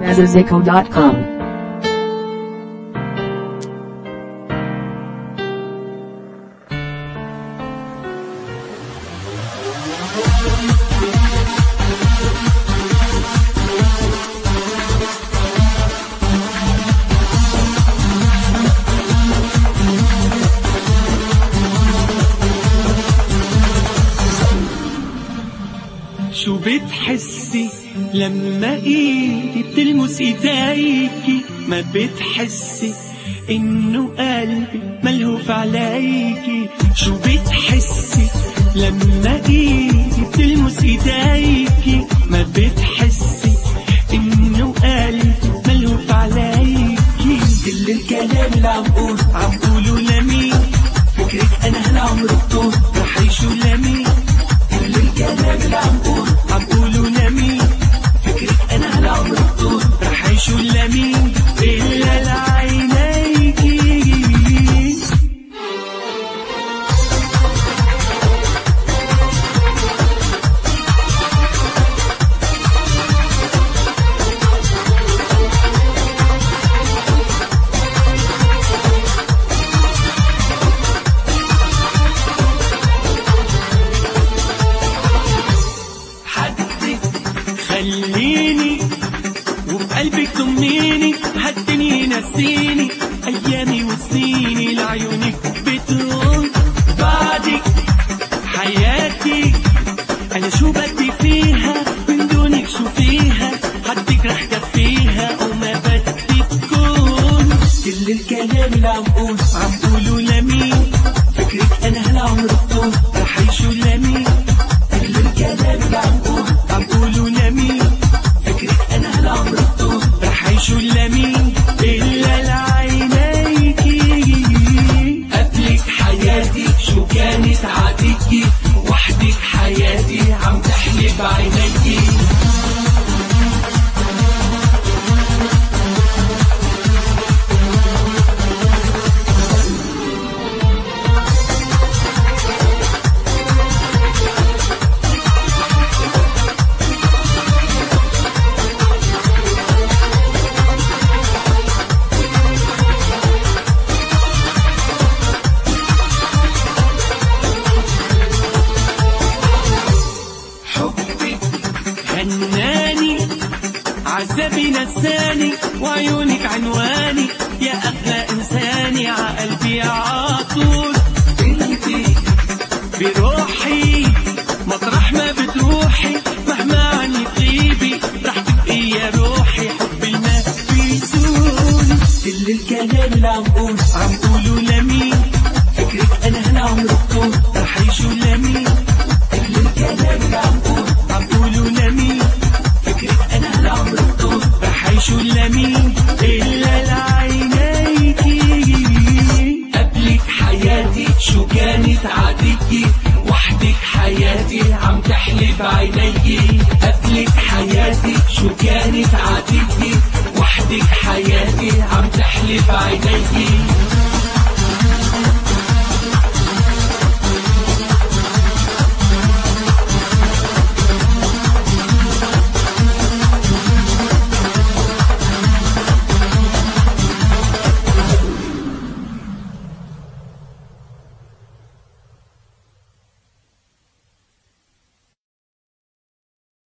Mesozico.com. شو بتحسي لما ايدي بتلمس ايديكي؟ ما بتحسي انه قلبي ملهوف عليكي؟ شو بتحسي لما ايدي بتلمس ايديكي؟ ما بتحسي انه قلبي ملهوف عليكي؟ كل الكلام اللي عم قوله لمين؟ فكرك انا هالعمر بطول رح عيشه لمين؟ كل الكلام اللي عم قوله لمين؟ فكرك انا هالعمر بطول رح عيشه لمين؟ الا لعينيكي. خليني وبقلبك ضميني، هالدنيا نسيني ايامي وسنيني لعيونك بتقول بعدك حياتي. انا شو بدي فيها من دونك؟ شو فيها حدك رح كفيها وما بدي تكون. كل الكلام اللي عم قوله لمين؟ فكرك انا هالعمر بطول رح عيشه لمين؟ كل الكلام اللي عم قوله لمين؟ فكرك انا هالعمر بطول رح عيشه لمين؟ الا لعينيكي. قبلك حياتي شو كانت عادتي، وحدك حياتي عم تحلي بعينيكي. هناني عذابي نساني وعيونك عنواني، يا أغلى إنساني عقلبي عطول. انتي بروحي مطرح ما بتروحي، مهما عني تغيبي رح تبقي يا روحي. حبي ما بيزول. كل الكلام اللي عم قوله لمين؟ فكرك أنا هالعمر بطول رح عيشه لمين؟ كل الكلام اللي عم قوله لمين؟ فكرك انا هالعمر بطول رح عيشه لمين؟ الا لعينيكي. قبلك حياتي شو كانت عادتي، وحدك حياتي عم تحلي بعينيكي. قبلك حياتي شو كانت عادتي، وحدك حياتي عم تحلي بعينيكي.